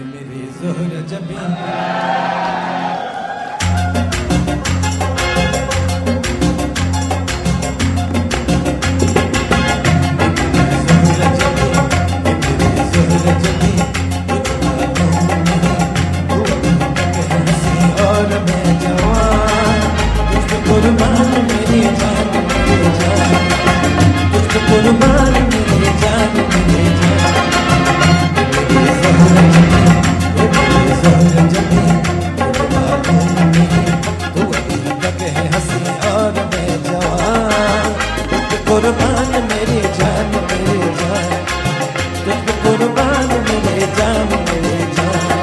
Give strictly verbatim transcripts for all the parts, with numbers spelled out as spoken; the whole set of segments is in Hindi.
मेरी ज़ोहरा जबी कुर्बान मेरी जान मेरी जान तुझको कुर्बान मेरी जान मेरी जान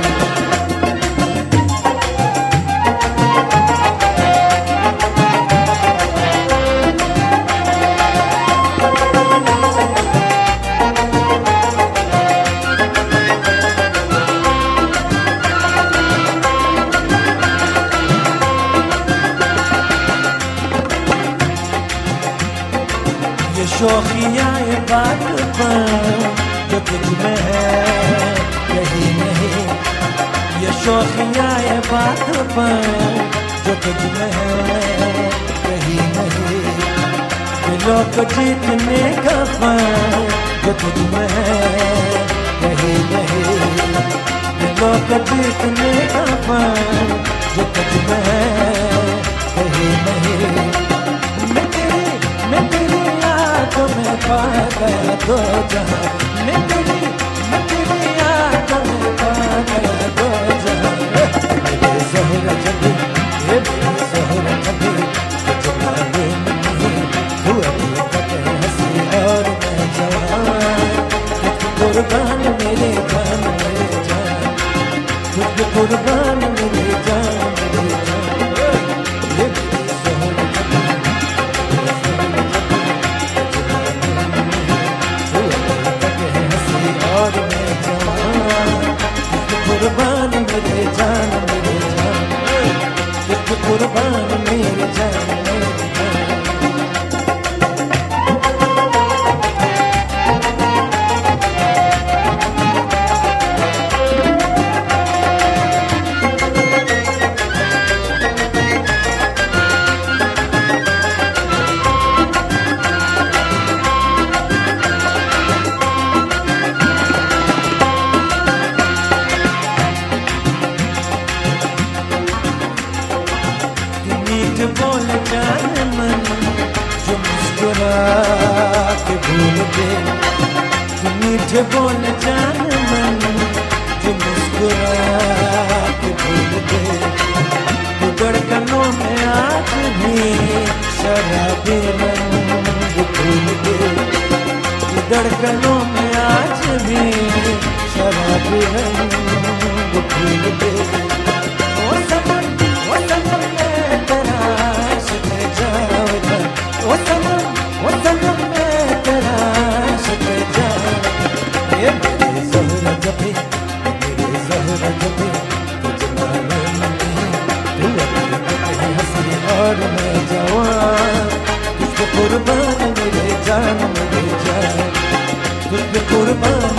ये शौकिया ये बात पर जो तुझ में है कहीं नहीं ये शौकिया ये बात पर जो तुझ में है कहीं नहीं दिलों को जीतने का फन जो तुझ में है कहीं नहीं दिलों को जीतने का फन जो तुझ में है कहीं नहीं मैं तेरी मैं तेरी तो मैं पा गया दो जहां मैं तेरी मैं तेरी आंखों में पा गया दो जहां मेरी ज़ोहरा जबी ये मेरी ज़ोहरा जबी तुझे मालूम नहीं तू अभी तक हंसी और मैं जवान तुझको कुर्बान मेरी जान मेरी जान तुझको कुर्बान मेरी जान मेरी जान ये मेरी ज़ोहरा जबी और मैं जवान तुझको कुर्बान मेरे जान मेरे जान तुझको कुर्बान मेरे जान मेरे जान बोल जान मन जो मुस्कुरा के भूल दे तू मीठे बोल जान मन जो मुस्कुरा के भूल दे तू धड़कनों में आज भी शराबी रंग भूल दे तू धड़कनों में आज भी शराबी रंग भूल दे ओ सनम ओ सनम वो सनम वो सनम मैं तेरा आशिक़ जान ये मेरी ज़ोहरा जबी मेरी ज़ोहरा जबी तुझे मालूम नहीं तू अभी तक हंसी और मैं जवान तुझको कुर्बान मेरी जान मेरी जान तुझको कुर्बान